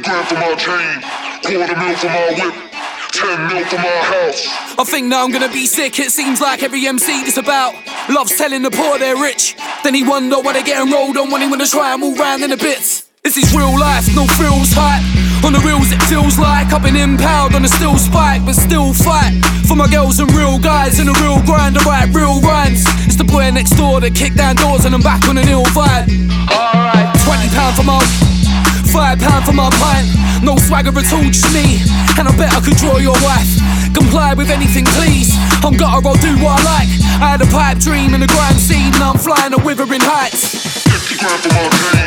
grand for my chain, quarter mil for my whip, 10 mil for my house. I think now I'm gonna be sick. It seems like every MC this about loves telling the poor they're rich. Then he wonder why they're getting rolled on when he wanna try and move round in the bits. This is real life, no frills hype. On the reels it feels like I've been impaled on a steel spike, but still fight for my girls and real guys in a real grind to write real rhymes. It's the boy next door that kicked down doors and I'm back on an ill vibe. Alright, £20 for my, £5 for my pint. No swagger at all, just me, and I bet I could draw your wife. Comply with anything, please. I'm gutter, I'll do what I like. I had a pipe dream in the grime scene, now I'm flying at Withering Heights. 50 grand for my chain,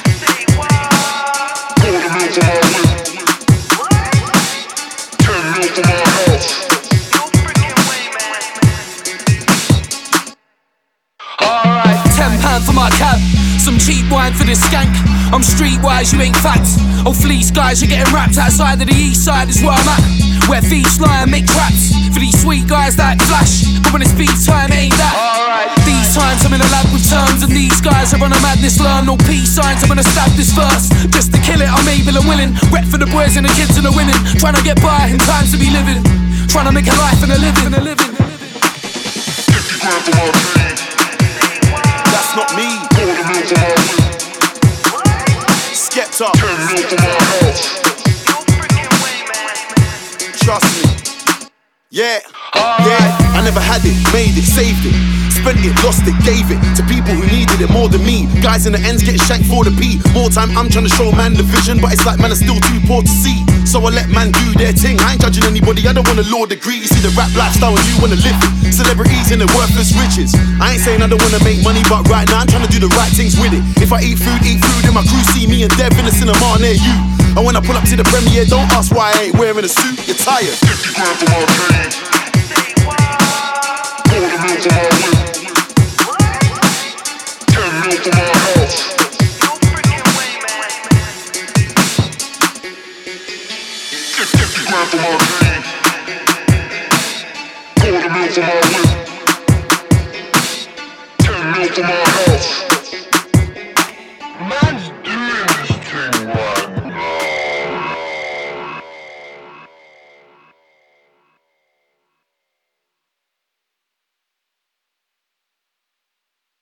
quarter mil for my whip, 10 mil for my house. Alright, £10 for my cab, some cheap wine for this skank. I'm streetwise, you ain't facts. Oh, fleece guys, you're getting wrapped outside of the east side is where I'm at. Where thieves lie and make traps for these sweet guys that flash. But when it's beat time, it ain't that. Alright, these times I'm in a lab with terms, and these guys are on a madness. Learn no peace signs, I'm gonna stab this verse just to kill it. I'm able and willing, rep for the boys and the kids and the women. Trying to get by in times to be living, trying to make a life and a living. 50 grand for my chain, That's not me. quarter mil for my whip, Skepta, 10 mil for my house. trust me. Yeah, yeah, I never had it, made it, saved it. Spent it, lost it, gave it to people who needed it more than me. Guys in the ends getting shanked for the P. More time I'm trying to show man the vision, but it's like man are still too poor to see. So I let man do their thing. I ain't judging anybody, I don't wanna law degree. You see the rap lifestyle and you wanna live it. Celebrities in the worthless riches. I ain't saying I don't wanna make money, but right now I'm trying to do the right things with it. If I eat food, then my crew see me and Dev in the cinema near you. And when I pull up to the premiere, don't ask why I ain't wearing a suit, you're tired. 50 grand for my chain, quarter mil for my whip,